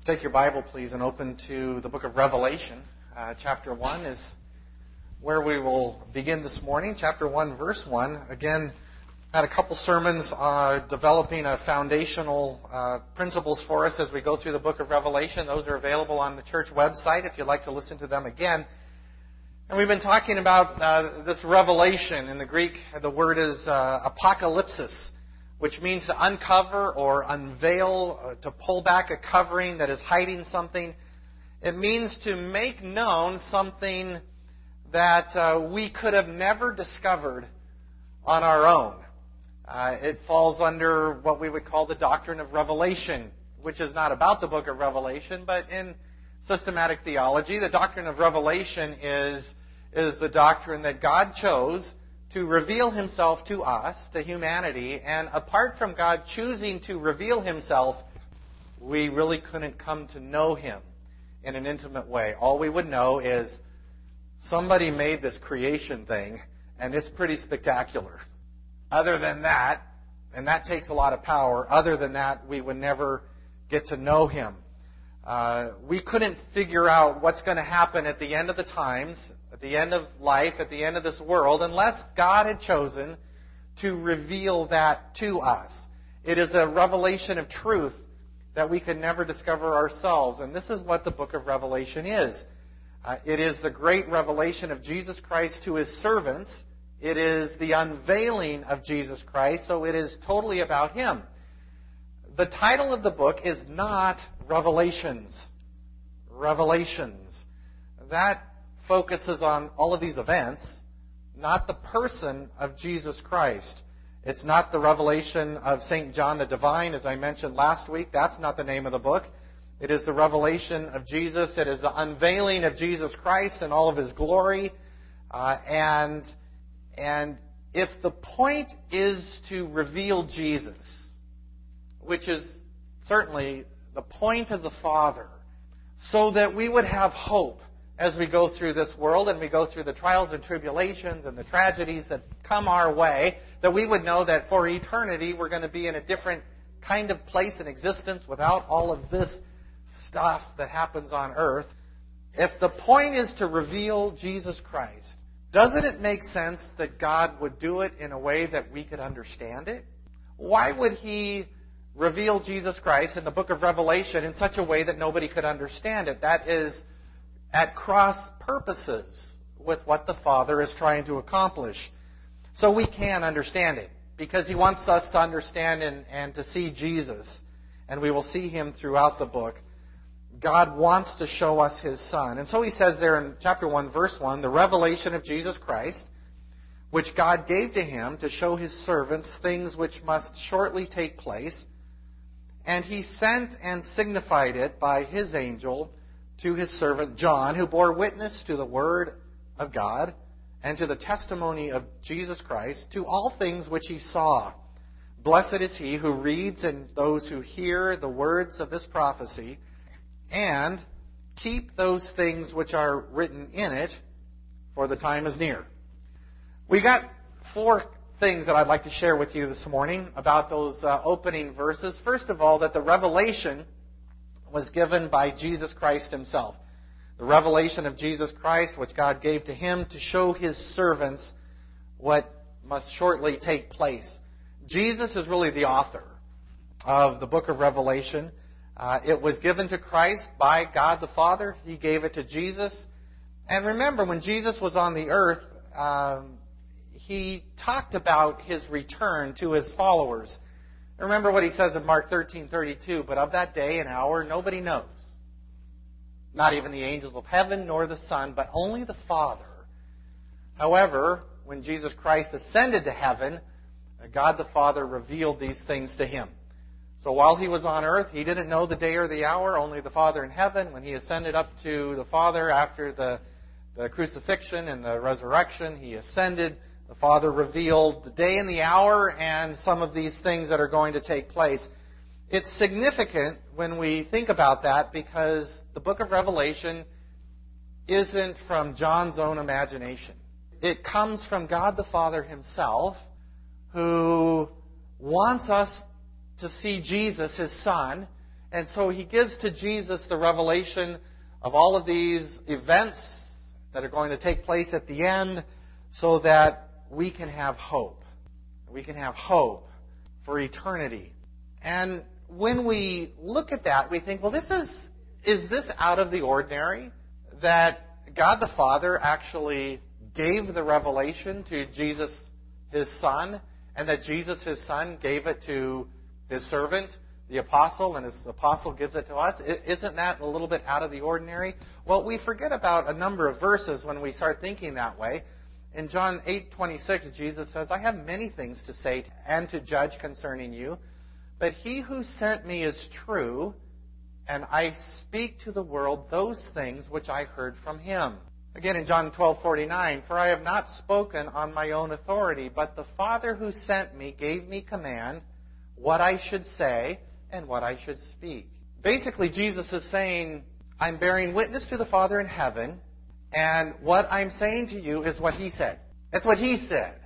Take your Bible, please, and open to the book of Revelation. Chapter 1 is where we will begin this morning. Chapter 1, verse 1. Again, had a couple sermons developing a foundational principles for us as we go through the book of Revelation. Those are available on the church website if you'd like to listen to them again. And we've been talking about this revelation. In the Greek, the word is apocalypsis, which means to uncover or unveil, to pull back a covering that is hiding something. It means to make known something that we could have never discovered on our own. It falls under what we would call the doctrine of revelation, which is not about the book of Revelation, but in systematic theology, the doctrine of revelation is the doctrine that God chose to reveal Himself to us, to humanity, and apart from God choosing to reveal Himself, we really couldn't come to know Him in an intimate way. All we would know is somebody made this creation thing, and it's pretty spectacular. Other than that, and that takes a lot of power, other than that, we would never get to know Him. We couldn't figure out what's going to happen at the end of the times, at the end of life, at the end of this world, unless God had chosen to reveal that to us. It is a revelation of truth that we could never discover ourselves. And this is what the book of Revelation is. It is the great revelation of Jesus Christ to His servants. It is the unveiling of Jesus Christ, so it is totally about Him. The title of the book is not Revelations. Revelations. That focuses on all of these events, not the person of Jesus Christ. It's not the revelation of St. John the Divine, as I mentioned last week. That's not the name of the book. It is the revelation of Jesus. It is the unveiling of Jesus Christ and all of His glory. And if the point is to reveal Jesus, which is certainly the point of the Father, so that we would have hope as we go through this world and we go through the trials and tribulations and the tragedies that come our way, that we would know that for eternity we're going to be in a different kind of place in existence without all of this stuff that happens on earth. If the point is to reveal Jesus Christ, doesn't it make sense that God would do it in a way that we could understand it? Why would He reveal Jesus Christ in the book of Revelation in such a way that nobody could understand it? That is at cross purposes with what the Father is trying to accomplish. So we can understand it, because He wants us to understand and to see Jesus. And we will see Him throughout the book. God wants to show us His Son. And so He says there in chapter 1, verse 1, the revelation of Jesus Christ, which God gave to Him to show His servants things which must shortly take place. And He sent and signified it by His angel to His servant John, who bore witness to the Word of God and to the testimony of Jesus Christ, to all things which he saw. Blessed is he who reads and those who hear the words of this prophecy, and keep those things which are written in it, for the time is near. We got 4 things that I'd like to share with you this morning about those opening verses. First of all, that the revelation was given by Jesus Christ Himself. The revelation of Jesus Christ, which God gave to Him to show His servants what must shortly take place. Jesus is really the author of the book of Revelation. It was given to Christ by God the Father. He gave it to Jesus. And remember, when Jesus was on the earth, He talked about His return to His followers. Remember what He says in Mark 13:32, but of that day and hour nobody knows. Not even the angels of heaven nor the Son, but only the Father. However, when Jesus Christ ascended to heaven, God the Father revealed these things to Him. So while He was on earth, He didn't know the day or the hour, only the Father in heaven. When He ascended up to the Father after the crucifixion and the resurrection, He ascended. The Father revealed the day and the hour and some of these things that are going to take place. It's significant when we think about that, because the book of Revelation isn't from John's own imagination. It comes from God the Father Himself, who wants us to see Jesus, His Son, And so he gives to Jesus the revelation of all of these events that are going to take place at the end so that we can have hope. We can have hope for eternity. And when we look at that, we think, well, is this out of the ordinary? That God the Father actually gave the revelation to Jesus, his Son, and that Jesus, his Son, gave it to his servant, the apostle, and his apostle gives it to us? Isn't that a little bit out of the ordinary? Well, we forget about a number of verses when we start thinking that way. In John 8:26, Jesus says, I have many things to say and to judge concerning you, but he who sent me is true, and I speak to the world those things which I heard from him. Again, in John 12:49, for I have not spoken on my own authority, but the Father who sent me gave me command what I should say and what I should speak. Basically, Jesus is saying, I'm bearing witness to the Father in heaven, and what I'm saying to you is what he said. That's what he said.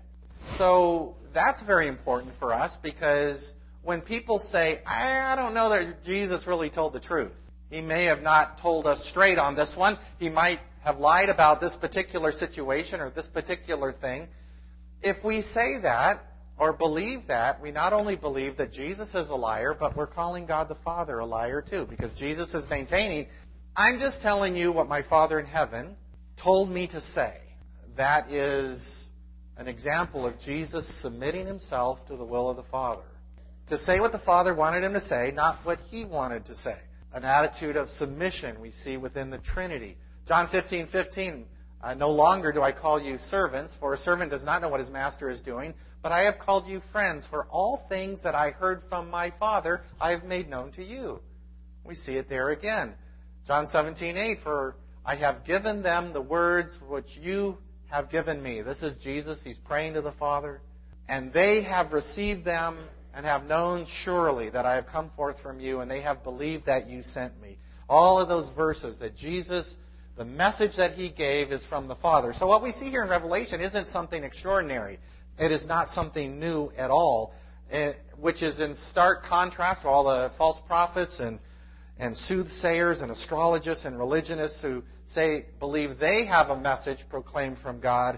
So that's very important for us, because when people say, I don't know that Jesus really told the truth. He may have not told us straight on this one. He might have lied about this particular situation or this particular thing. If we say that or believe that, we not only believe that Jesus is a liar, but we're calling God the Father a liar too, because Jesus is maintaining, I'm just telling you what my Father in heaven told me to say. That is an example of Jesus submitting himself to the will of the Father. To say what the Father wanted him to say, not what he wanted to say. An attitude of submission we see within the Trinity. John 15:15, no longer do I call you servants, for a servant does not know what his master is doing, but I have called you friends, for all things that I heard from my Father I have made known to you. We see it there again. John 17:8, for I have given them the words which you have given me. This is Jesus. He's praying to the Father. And they have received them and have known surely that I have come forth from you, and they have believed that you sent me. All of those verses that Jesus, the message that he gave is from the Father. So what we see here in Revelation isn't something extraordinary. It is not something new at all, which is in stark contrast to all the false prophets and soothsayers and astrologists and religionists who believe they have a message proclaimed from God.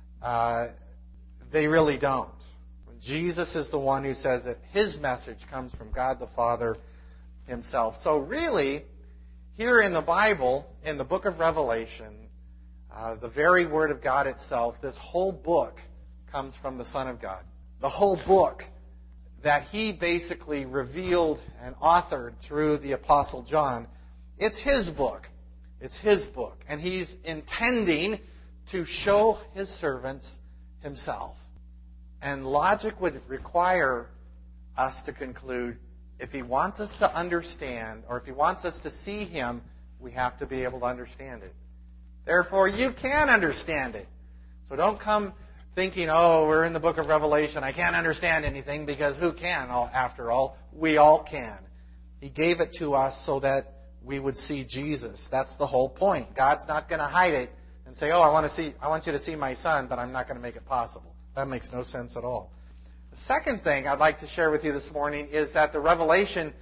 They really don't. Jesus is the one who says that his message comes from God the Father himself. So really, here in the Bible, in the book of Revelation, the very Word of God itself, this whole book comes from the Son of God. The whole book that he basically revealed and authored through the Apostle John, it's his book. It's his book. And he's intending to show his servants himself. And logic would require us to conclude, if he wants us to understand, or if he wants us to see him, we have to be able to understand it. Therefore, you can understand it. So don't come thinking, oh, we're in the book of Revelation, I can't understand anything, because who can? After all, we all can. He gave it to us so that we would see Jesus. That's the whole point. God's not going to hide it and say, oh, I want you to see my Son, but I'm not going to make it possible. That makes no sense at all. The second thing I'd like to share with you this morning is that the Revelation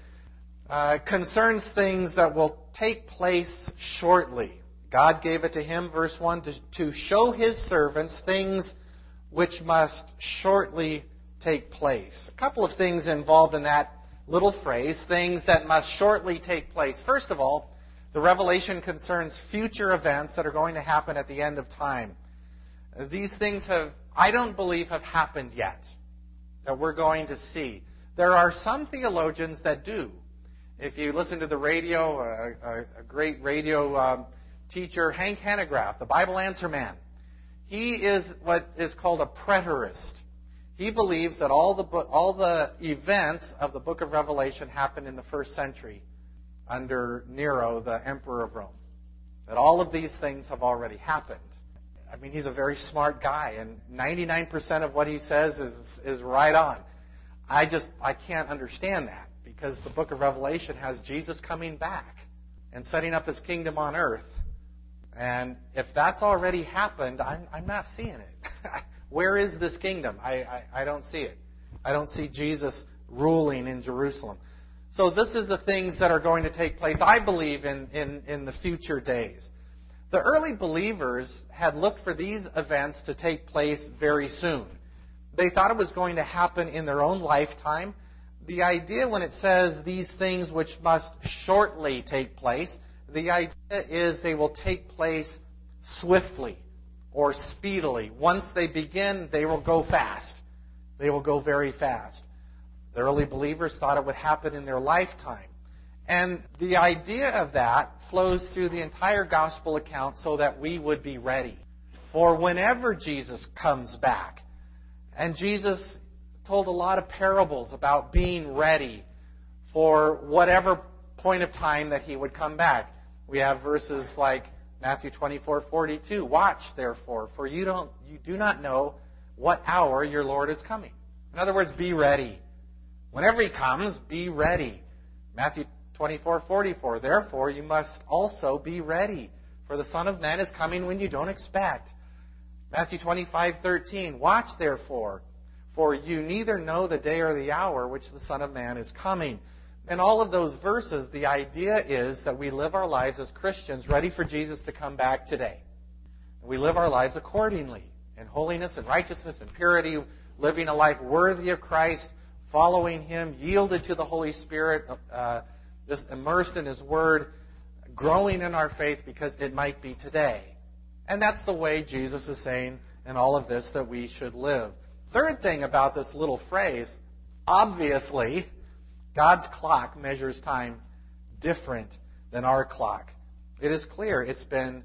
concerns things that will take place shortly. God gave it to him, verse 1, to show his servants things which must shortly take place. A couple of things involved in that little phrase, things that must shortly take place. First of all, the Revelation concerns future events that are going to happen at the end of time. These things I don't believe have happened yet, that we're going to see. There are some theologians that do. If you listen to the radio, a great radio teacher, Hank Hanegraaff, the Bible Answer Man, he is what is called a preterist. He believes that all the events of the book of Revelation happened in the first century under Nero, the emperor of Rome. That all of these things have already happened. I mean, he's a very smart guy, and 99% of what he says is right on. I can't understand that, because the book of Revelation has Jesus coming back and setting up his kingdom on earth. And if that's already happened, I'm not seeing it. Where is this kingdom? I don't see it. I don't see Jesus ruling in Jerusalem. So this is the things that are going to take place, I believe, in the future days. The early believers had looked for these events to take place very soon. They thought it was going to happen in their own lifetime. The idea when it says these things which must shortly take place, the idea is they will take place swiftly or speedily. Once they begin, they will go fast. They will go very fast. The early believers thought it would happen in their lifetime. And the idea of that flows through the entire gospel account so that we would be ready for whenever Jesus comes back. And Jesus told a lot of parables about being ready for whatever point of time that He would come back. We have verses like Matthew 24:42. Watch, therefore, for you do not know what hour your Lord is coming. In other words, be ready. Whenever He comes, be ready. Matthew 24:44. Therefore, you must also be ready, for the Son of Man is coming when you don't expect. Matthew 25:13. Watch, therefore, for you neither know the day or the hour which the Son of Man is coming. In all of those verses, the idea is that we live our lives as Christians ready for Jesus to come back today. We live our lives accordingly, in holiness and righteousness and purity, living a life worthy of Christ, following Him, yielded to the Holy Spirit, just immersed in His Word, growing in our faith because it might be today. And that's the way Jesus is saying in all of this that we should live. Third thing about this little phrase, obviously, God's clock measures time different than our clock. It is clear it's been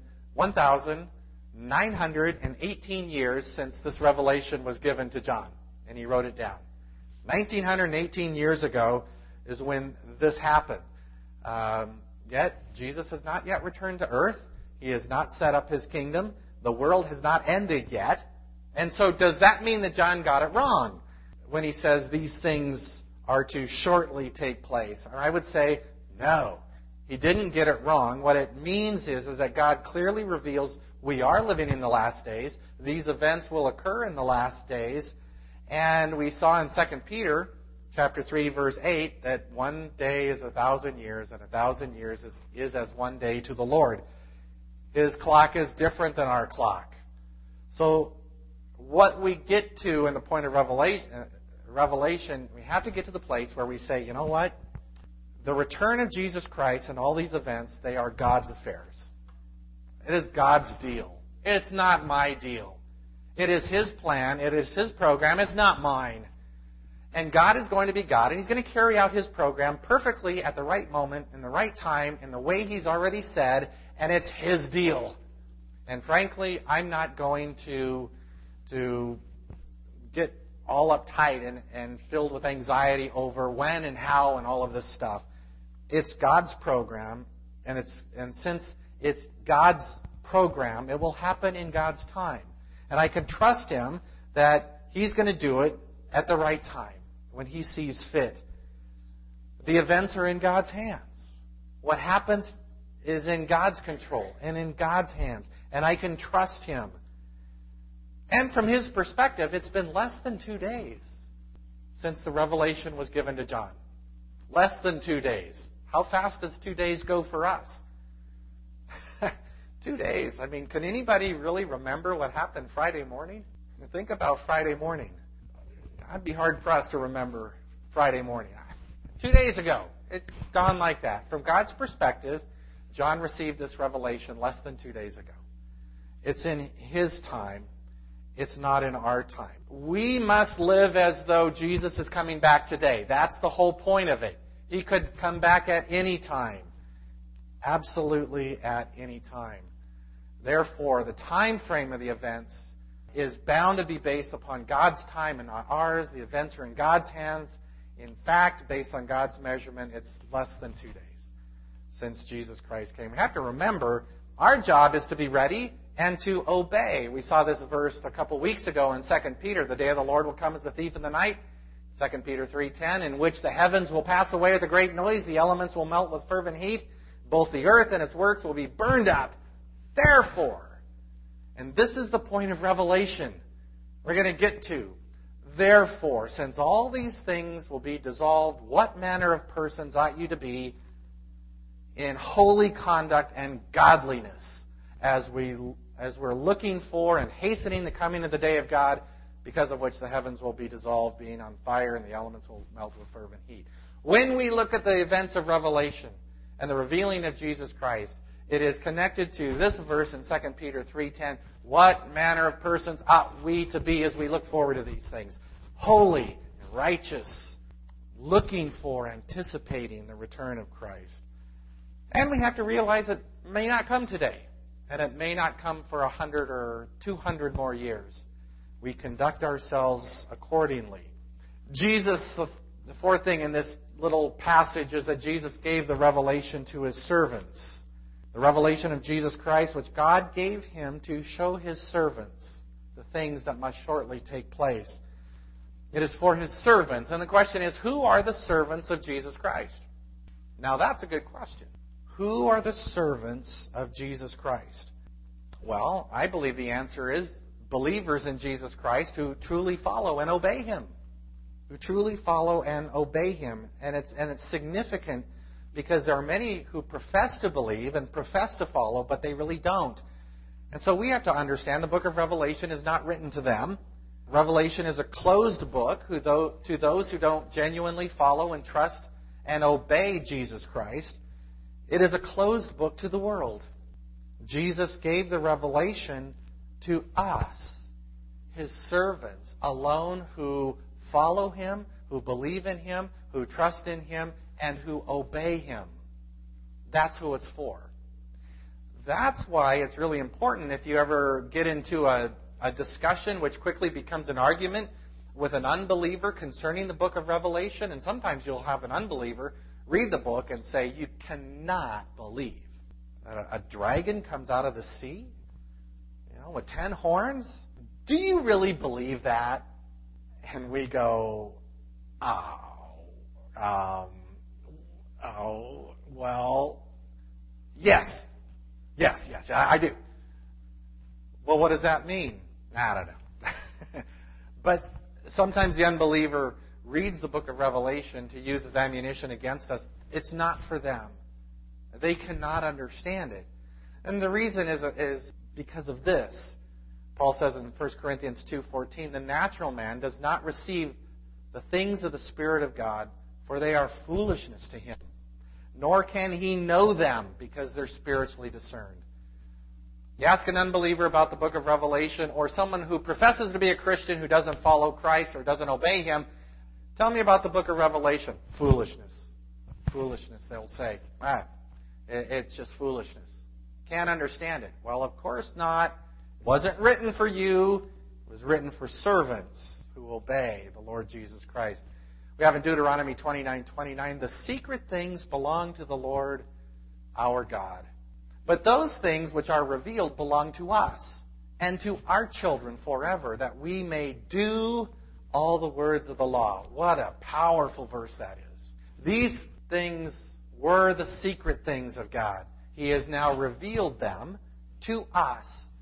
1,918 years since this revelation was given to John, and he wrote it down. 1,918 years ago is when this happened. Yet, Jesus has not yet returned to earth. He has not set up His kingdom. The world has not ended yet. And so does that mean that John got it wrong when he says these things are to shortly take place? Or I would say, no, he didn't get it wrong. What it means is that God clearly reveals we are living in the last days. These events will occur in the last days. And we saw in 2 Peter chapter 3, verse 8, that 1 day is 1,000 years, and 1,000 years is as 1 day to the Lord. His clock is different than our clock. So what we get to in the point of Revelation, we have to get to the place where we say, you know what? The return of Jesus Christ and all these events, they are God's affairs. It is God's deal. It's not my deal. It is His plan. It is His program. It's not mine. And God is going to be God, and He's going to carry out His program perfectly at the right moment, in the right time, in the way He's already said, and it's His deal. And frankly, I'm not going to get all uptight and filled with anxiety over when and how and all of this stuff. It's God's program, and since it's God's program, it will happen in God's time. And I can trust Him that He's going to do it at the right time, when He sees fit. The events are in God's hands. What happens is in God's control and in God's hands. And I can trust Him. And from His perspective, it's been less than 2 days since the revelation was given to John. Less than 2 days. How fast does 2 days go for us? 2 days. I mean, can anybody really remember what happened Friday morning? Think about Friday morning. It'd be hard for us to remember Friday morning. 2 days ago. It's gone like that. From God's perspective, John received this revelation less than 2 days ago. It's in His time. It's not in our time. We must live as though Jesus is coming back today. That's the whole point of it. He could come back at any time. Absolutely at any time. Therefore, the time frame of the events is bound to be based upon God's time and not ours. The events are in God's hands. In fact, based on God's measurement, it's less than 2 days since Jesus Christ came. We have to remember, our job is to be ready and to obey. We saw this verse a couple weeks ago in 2 Peter. The day of the Lord will come as a thief in the night. 2 Peter 3:10, in which the heavens will pass away with a great noise, the elements will melt with fervent heat, both the earth and its works will be burned up. Therefore, and this is the point of Revelation we're going to get to, Therefore, since all these things will be dissolved, what manner of persons ought you to be in holy conduct and godliness, as we're looking for and hastening the coming of the day of God, because of which the heavens will be dissolved, being on fire, and the elements will melt with fervent heat. When we look at the events of Revelation and the revealing of Jesus Christ, it is connected to this verse in 2 Peter 3:10. What manner of persons ought we to be as we look forward to these things? Holy and righteous, looking for, anticipating the return of Christ. And we have to realize it may not come today, and it may not come for 100 or 200 more years. We conduct ourselves accordingly. Jesus, the fourth thing in this little passage is that Jesus gave the revelation to His servants. The revelation of Jesus Christ, which God gave Him to show His servants the things that must shortly take place. It is for His servants. And the question is, who are the servants of Jesus Christ? Now that's a good question. Who are the servants of Jesus Christ? Well, I believe the answer is believers in Jesus Christ who truly follow and obey Him. Who truly follow and obey Him. And it's significant because there are many who profess to believe and profess to follow, but they really don't. And so we have to understand the book of Revelation is not written to them. Revelation is a closed book to those who don't genuinely follow and trust and obey Jesus Christ. It is a closed book to the world. Jesus gave the revelation to us, His servants, alone who follow Him, who believe in Him, who trust in Him, and who obey Him. That's who it's for. That's why it's really important if you ever get into a discussion which quickly becomes an argument with an unbeliever concerning the book of Revelation, and sometimes you'll have an unbeliever read the book and say, you cannot believe that a dragon comes out of the sea, with 10 horns? Do you really believe that? And we go, well, yes, I do. Well, what does that mean? I don't know. But sometimes the unbeliever reads the book of Revelation to use as ammunition against us. It's not for them. They cannot understand it. And the reason is because of this. Paul says in 1 Corinthians 2:14, the natural man does not receive the things of the Spirit of God, for they are foolishness to him. Nor can he know them, because they're spiritually discerned. You ask an unbeliever about the book of Revelation, or someone who professes to be a Christian who doesn't follow Christ or doesn't obey Him, tell me about the book of Revelation. Foolishness. Foolishness, they'll say. It's just foolishness. Can't understand it. Well, of course not. It wasn't written for you. It was written for servants who obey the Lord Jesus Christ. We have in Deuteronomy 29:29, the secret things belong to the Lord our God. But those things which are revealed belong to us and to our children forever, that we may do all the words of the law. What a powerful verse that is. These things were the secret things of God. He has now revealed them to us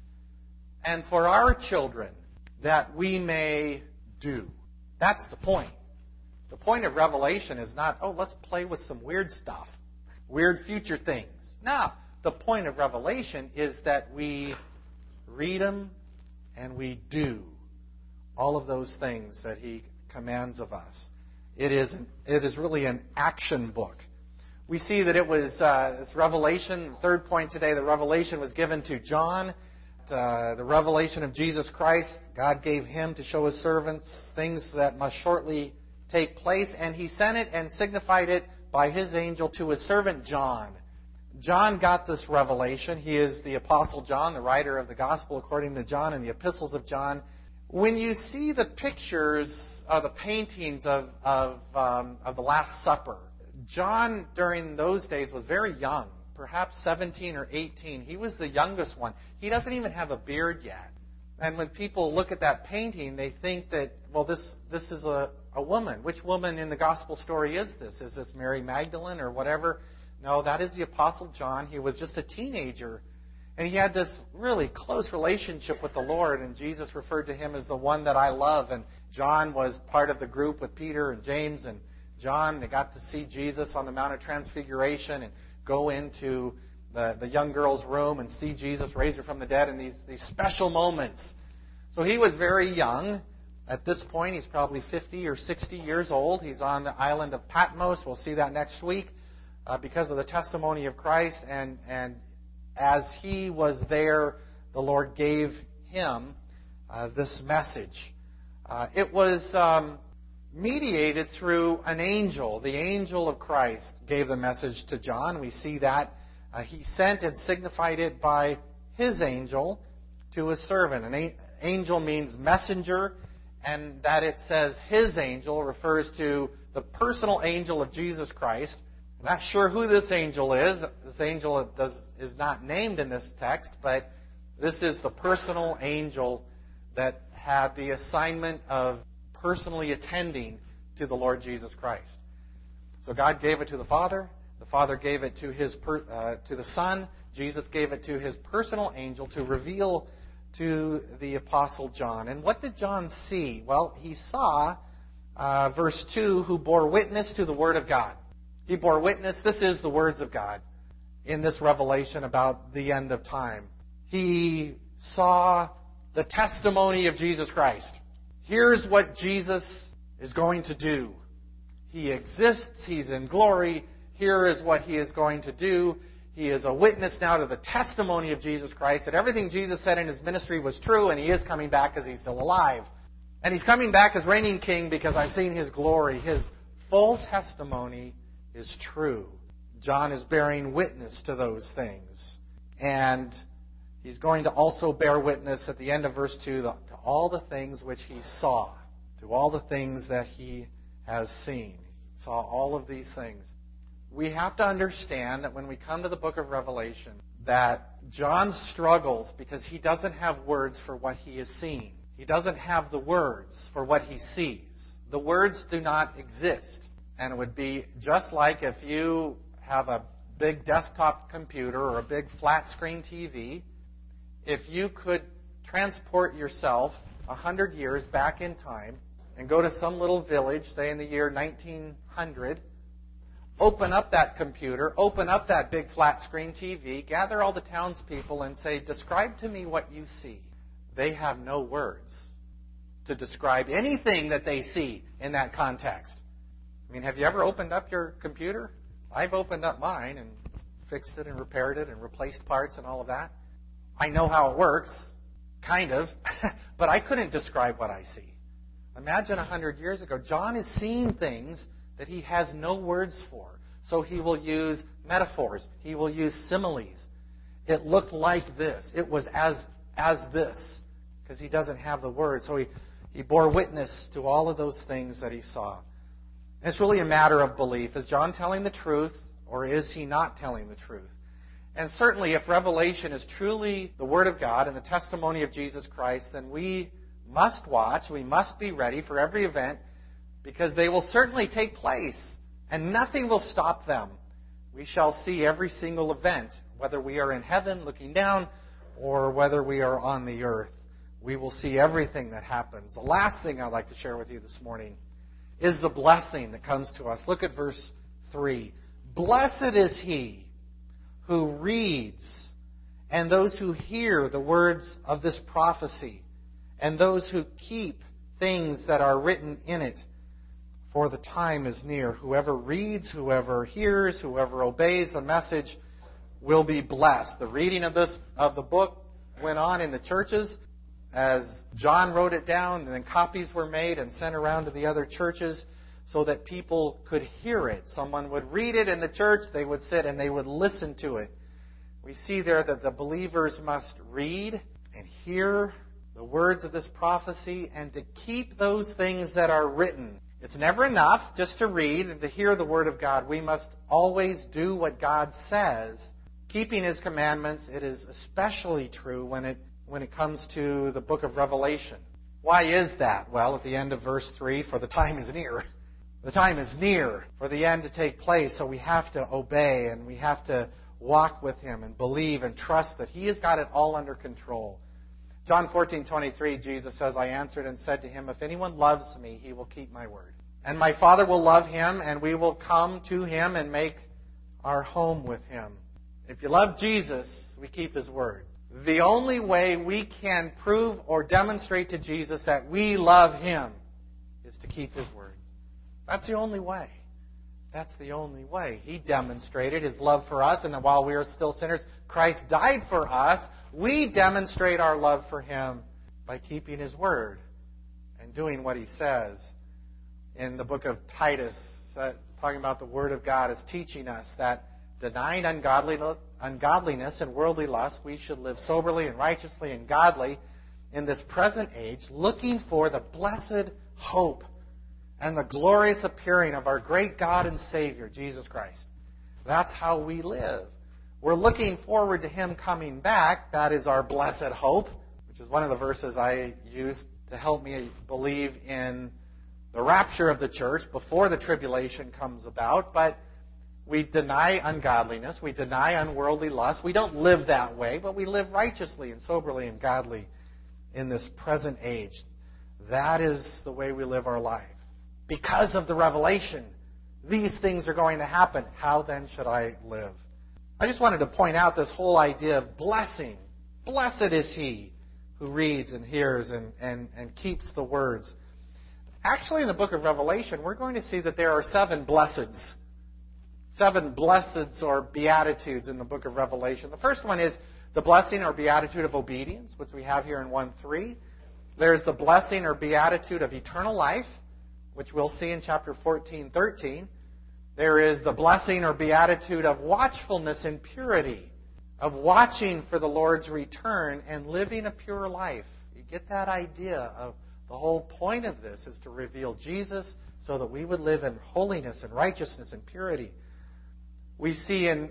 and for our children, that we may do. That's the point. The point of Revelation is not, let's play with some weird stuff, weird future things. No, the point of Revelation is that we read them and we do all of those things that He commands of us. It is really an action book. We see that it was this revelation, the third point today, the revelation was given to John. The revelation of Jesus Christ, God gave Him to show His servants things that must shortly take place, and He sent it and signified it by His angel to His servant John. John got this revelation. He is the Apostle John, the writer of the Gospel according to John and the epistles of John. When you see the pictures, the paintings of the Last Supper, John during those days was very young, perhaps 17 or 18. He was the youngest one. He doesn't even have a beard yet. And when people look at that painting, they think that, this is a woman. Which woman in the Gospel story is this? Is this Mary Magdalene or whatever? No, that is the Apostle John. He was just a teenager. And he had this really close relationship with the Lord. And Jesus referred to him as the one that I love. John was part of the group with Peter and James and John. They got to see Jesus on the Mount of Transfiguration and go into the young girl's room and see Jesus raise her from the dead in these special moments. So he was very young. At this point, he's probably 50 or 60 years old. He's on the island of Patmos. We'll see that next week because of the testimony of Christ. And as he was there, the Lord gave him this message. It was mediated through an angel. The angel of Christ gave the message to John. We see that he sent and signified it by his angel to his servant. An angel means messenger, and that it says his angel refers to the personal angel of Jesus Christ. I'm not sure who this angel is. This angel is not named in this text, but this is the personal angel that had the assignment of personally attending to the Lord Jesus Christ. So God gave it to the Father gave it to to the Son. Jesus gave it to his personal angel to reveal to the Apostle John. And what did John see? Well, he saw, verse 2, who bore witness to the Word of God. He bore witness. This is the words of God in this revelation about the end of time. He saw the testimony of Jesus Christ. Here's what Jesus is going to do. He exists. He's in glory. Here is what he is going to do. He is a witness now to the testimony of Jesus Christ, that everything Jesus said in his ministry was true, and he is coming back because he's still alive. And he's coming back as reigning king because I've seen his glory. His full testimony is true. John is bearing witness to those things. And he's going to also bear witness at the end of verse 2 to all the things which he saw, to all the things that he has seen. He saw all of these things. We have to understand that when we come to the book of Revelation, that John struggles because he doesn't have words for what he is seeing. He doesn't have the words for what he sees. The words do not exist. And it would be just like if you have a big desktop computer or a big flat screen TV, if you could transport yourself 100 years back in time and go to some little village, say in the year 1900, open up that computer, open up that big flat screen TV, gather all the townspeople and say, describe to me what you see. They have no words to describe anything that they see in that context. I mean, have you ever opened up your computer? I've opened up mine and fixed it and repaired it and replaced parts and all of that. I know how it works, kind of, but I couldn't describe what I see. Imagine 100 years ago, John is seeing things that he has no words for. So he will use metaphors. He will use similes. It looked like this. It was as this, because he doesn't have the words. So he bore witness to all of those things that he saw. And it's really a matter of belief. Is John telling the truth, or is he not telling the truth? And certainly, if Revelation is truly the Word of God and the testimony of Jesus Christ, then we must watch, we must be ready for every event, because they will certainly take place, and nothing will stop them. We shall see every single event, whether we are in heaven looking down, or whether we are on the earth. We will see everything that happens. The last thing I'd like to share with you this morning is the blessing that comes to us. Look at verse 3. Blessed is he who reads, and those who hear the words of this prophecy, and those who keep things that are written in it, for the time is near. Whoever reads, whoever hears, whoever obeys the message will be blessed. The reading of the book went on in the churches as John wrote it down, and then copies were made and sent around to the other churches so that people could hear it. Someone would read it in the church, they would sit and they would listen to it. We see there that the believers must read and hear the words of this prophecy and to keep those things that are written. It's never enough just to read and to hear the Word of God. We must always do what God says, keeping His commandments. It is especially true when it comes to the book of Revelation. Why is that? Well, at the end of verse 3, for the time is near. The time is near for the end to take place, so we have to obey and we have to walk with Him and believe and trust that He has got it all under control. John 14:23, Jesus says, I answered and said to him, if anyone loves me, he will keep my word. And my Father will love him, and we will come to him and make our home with him. If you love Jesus, we keep his word. The only way we can prove or demonstrate to Jesus that we love him is to keep his word. That's the only way. That's the only way. He demonstrated his love for us, and while we are still sinners, Christ died for us. We demonstrate our love for him by keeping his word and doing what he says. In the book of Titus, talking about the word of God, is teaching us that denying ungodliness and worldly lust, we should live soberly and righteously and godly in this present age, looking for the blessed hope and the glorious appearing of our great God and Savior, Jesus Christ. That's how we live. We're looking forward to him coming back. That is our blessed hope, which is one of the verses I use to help me believe in the rapture of the church before the tribulation comes about. But we deny ungodliness. We deny unworldly lust. We don't live that way, but we live righteously and soberly and godly in this present age. That is the way we live our life. Because of the revelation, these things are going to happen. How then should I live? I just wanted to point out this whole idea of blessing. Blessed is he who reads and hears and keeps the words. Actually, in the book of Revelation, we're going to see that there are 7 blesseds. 7 blesseds or beatitudes in the book of Revelation. The first one is the blessing or beatitude of obedience, which we have here in 1:3. There's the blessing or beatitude of eternal life, which we'll see in chapter 14:13. There is the blessing or beatitude of watchfulness and purity, of watching for the Lord's return and living a pure life. You get that idea of the whole point of this is to reveal Jesus so that we would live in holiness and righteousness and purity. We see in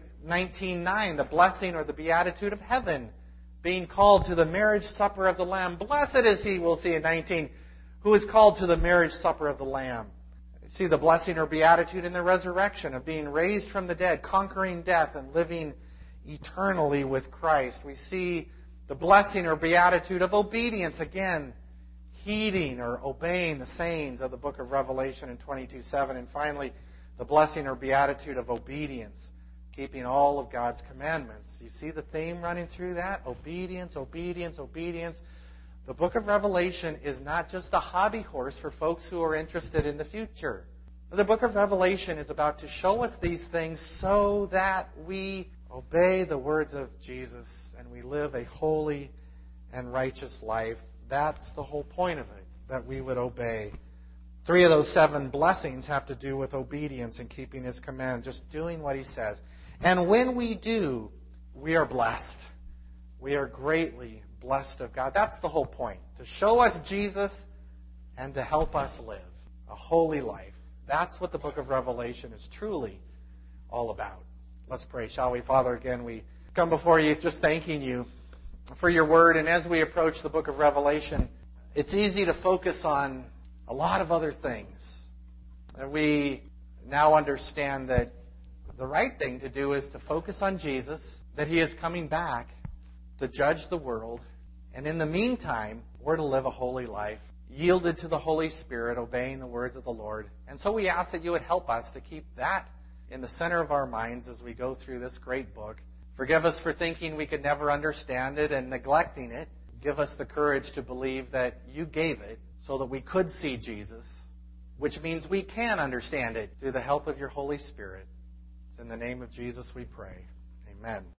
19:9 the blessing or the beatitude of heaven, being called to the marriage supper of the Lamb. Blessed is he, we'll see in 19, who is called to the marriage supper of the Lamb. See the blessing or beatitude in the resurrection of being raised from the dead, conquering death, and living eternally with Christ. We see the blessing or beatitude of obedience, again, heeding or obeying the sayings of the book of Revelation in 22:7. And finally, the blessing or beatitude of obedience, keeping all of God's commandments. You see the theme running through that? Obedience, obedience, obedience. The book of Revelation is not just a hobby horse for folks who are interested in the future. The book of Revelation is about to show us these things so that we obey the words of Jesus and we live a holy and righteous life. That's the whole point of it, that we would obey. 3 of those 7 blessings have to do with obedience and keeping his command, just doing what he says. And when we do, we are blessed. We are greatly blessed of God. That's the whole point. To show us Jesus and to help us live a holy life. That's what the book of Revelation is truly all about. Let's pray, shall we? Father, again, we come before you just thanking you for your word. And as we approach the book of Revelation, it's easy to focus on a lot of other things. And we now understand that the right thing to do is to focus on Jesus, that he is coming back to judge the world. And in the meantime, we're to live a holy life, yielded to the Holy Spirit, obeying the words of the Lord. And so we ask that you would help us to keep that in the center of our minds as we go through this great book. Forgive us for thinking we could never understand it and neglecting it. Give us the courage to believe that you gave it so that we could see Jesus, which means we can understand it through the help of your Holy Spirit. It's in the name of Jesus we pray. Amen.